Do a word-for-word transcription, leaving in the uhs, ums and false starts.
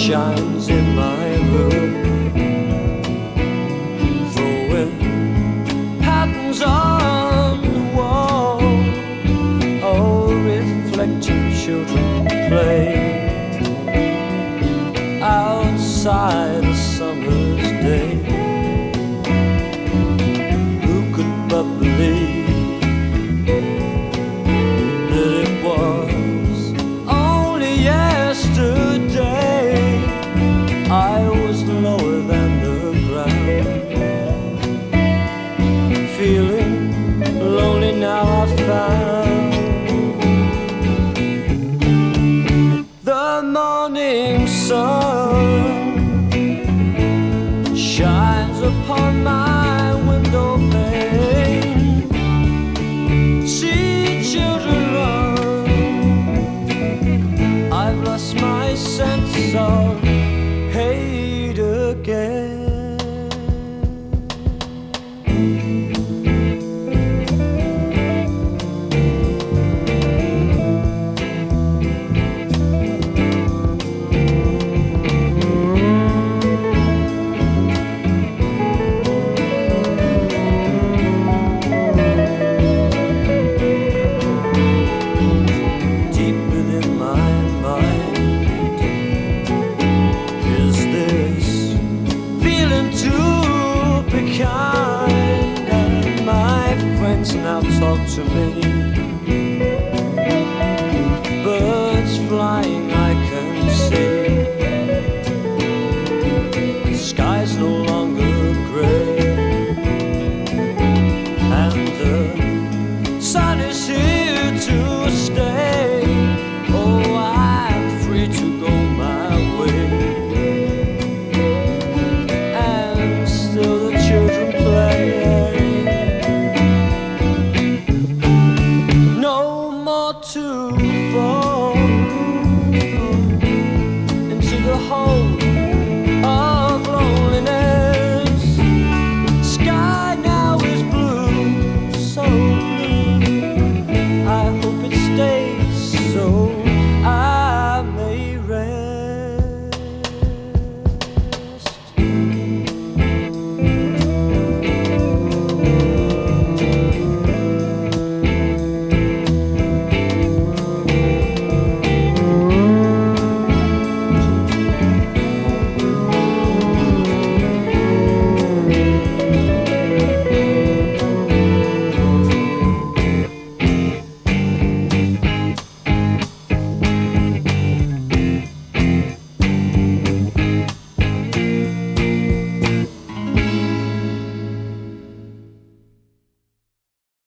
shines in my room, throwing patterns on the wall. Oh, reflecting children play outside a summer's day. Who could but believe that it was only yesterday I was lower than the ground, feeling lonely now I found. The morning sun shines upon my window pane. See children run, I've lost my sense of hate again. Kind, and my friends now talk to me